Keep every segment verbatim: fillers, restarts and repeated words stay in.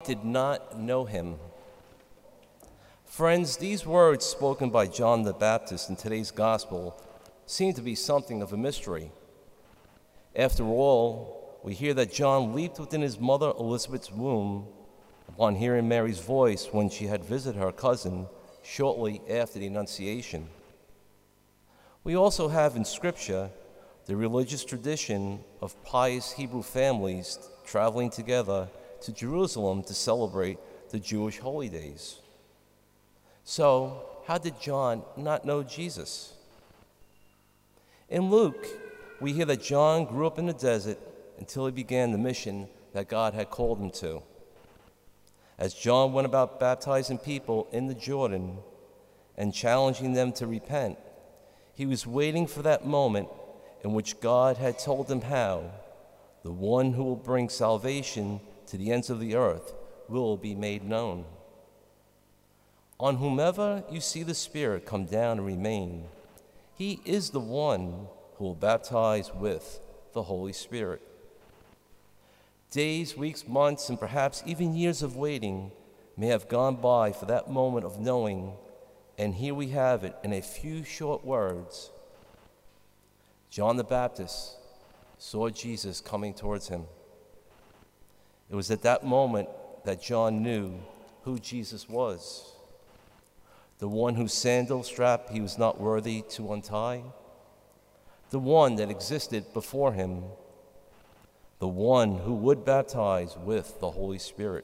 did not know him. Friends, these words spoken by John the Baptist in today's gospel seem to be something of a mystery. After all, we hear that John leaped within his mother Elizabeth's womb upon hearing Mary's voice when she had visited her cousin shortly after the Annunciation. We also have in Scripture the religious tradition of pious Hebrew families traveling together to Jerusalem to celebrate the Jewish holy days. So, how did John not know Jesus? In Luke, we hear that John grew up in the desert until he began the mission that God had called him to. As John went about baptizing people in the Jordan and challenging them to repent, he was waiting for that moment in which God had told him how the one who will bring salvation to the ends of the earth will be made known. On whomever you see the Spirit come down and remain, he is the one who will baptize with the Holy Spirit. Days, weeks, months, and perhaps even years of waiting may have gone by for that moment of knowing, and here we have it in a few short words. John the Baptist saw Jesus coming towards him. It was at that moment that John knew who Jesus was. The one whose sandal strap he was not worthy to untie. The one that existed before him. The one who would baptize with the Holy Spirit.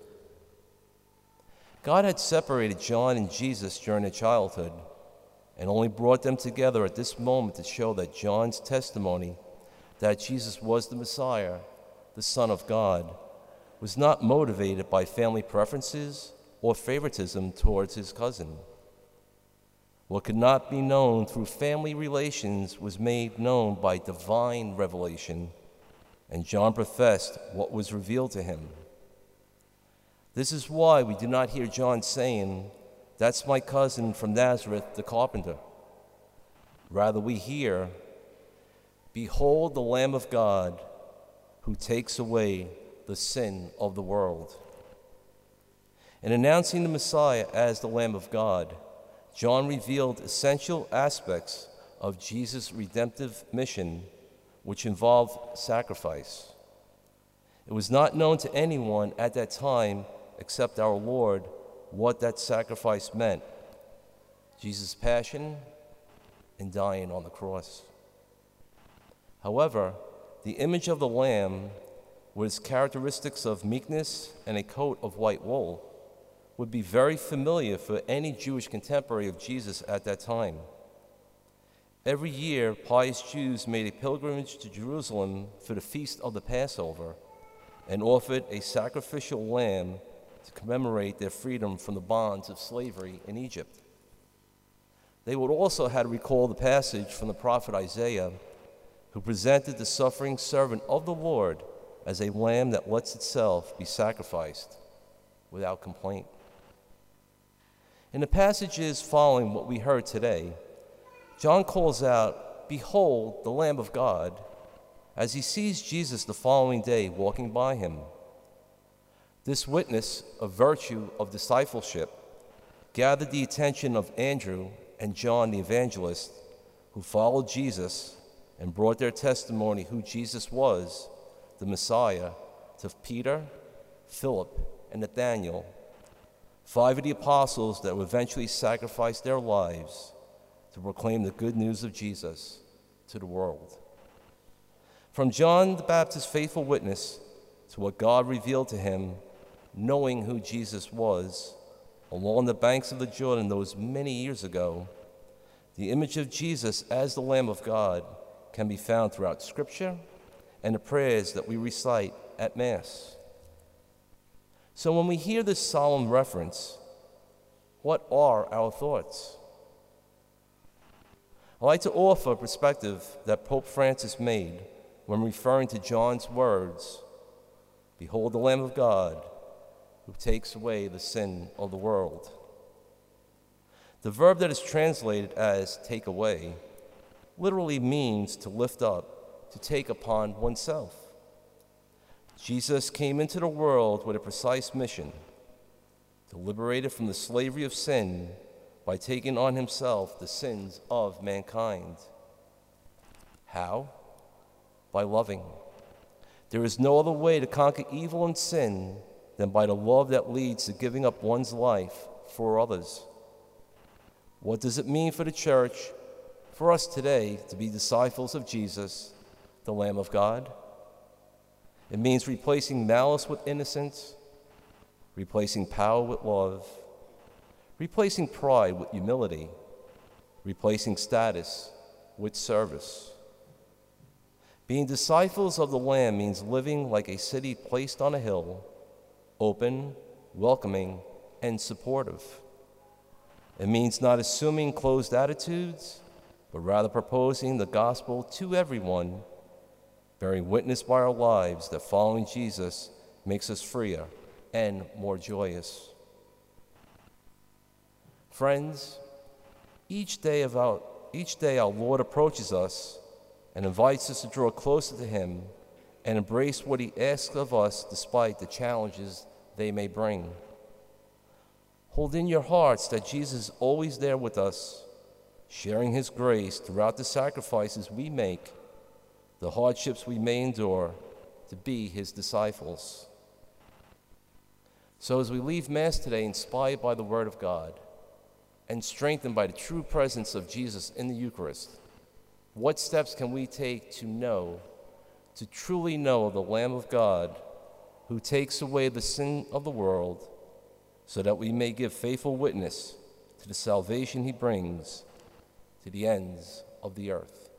God had separated John and Jesus during their childhood and only brought them together at this moment to show that John's testimony that Jesus was the Messiah, the Son of God, was not motivated by family preferences or favoritism towards his cousin. What could not be known through family relations was made known by divine revelation, and John professed what was revealed to him. This is why we do not hear John saying, "That's my cousin from Nazareth, the carpenter." Rather, we hear, "Behold the Lamb of God who takes away the sin of the world." In announcing the Messiah as the Lamb of God, John revealed essential aspects of Jesus' redemptive mission, which involved sacrifice. It was not known to anyone at that time except our Lord what that sacrifice meant: Jesus' passion and dying on the cross. However, the image of the Lamb, with its characteristics of meekness and a coat of white wool, would be very familiar for any Jewish contemporary of Jesus at that time. Every year, pious Jews made a pilgrimage to Jerusalem for the feast of the Passover and offered a sacrificial lamb to commemorate their freedom from the bonds of slavery in Egypt. They would also have to recall the passage from the prophet Isaiah, who presented the suffering servant of the Lord as a lamb that lets itself be sacrificed without complaint. In the passages following what we heard today, John calls out, "Behold the Lamb of God," as he sees Jesus the following day walking by him. This witness of virtue of discipleship gathered the attention of Andrew and John the evangelist, who followed Jesus and brought their testimony who Jesus was, the Messiah, to Peter, Philip, and Nathanael, five of the apostles that would eventually sacrifice their lives to proclaim the good news of Jesus to the world. From John the Baptist's faithful witness to what God revealed to him, knowing who Jesus was, along the banks of the Jordan those many years ago, the image of Jesus as the Lamb of God can be found throughout Scripture and the prayers that we recite at Mass. So when we hear this solemn reference, what are our thoughts? I'd like to offer a perspective that Pope Francis made when referring to John's words, "Behold the Lamb of God who takes away the sin of the world." The verb that is translated as "take away" literally means to lift up, to take upon oneself. Jesus came into the world with a precise mission, liberated from the slavery of sin by taking on himself the sins of mankind. How? By loving. There is no other way to conquer evil and sin than by the love that leads to giving up one's life for others. What does it mean for the church, for us today, to be disciples of Jesus, the Lamb of God? It means replacing malice with innocence, replacing power with love, replacing pride with humility, replacing status with service. Being disciples of the Lamb means living like a city placed on a hill, open, welcoming, and supportive. It means not assuming closed attitudes, but rather proposing the gospel to everyone, bearing witness by our lives that following Jesus makes us freer and more joyous. Friends, each day, of our, each day our Lord approaches us and invites us to draw closer to him and embrace what he asks of us despite the challenges they may bring. Hold in your hearts that Jesus is always there with us, sharing his grace throughout the sacrifices we make, the hardships we may endure to be his disciples. So as we leave Mass today inspired by the Word of God and strengthened by the true presence of Jesus in the Eucharist, what steps can we take to know, to truly know the Lamb of God who takes away the sin of the world, so that we may give faithful witness to the salvation he brings to the ends of the earth?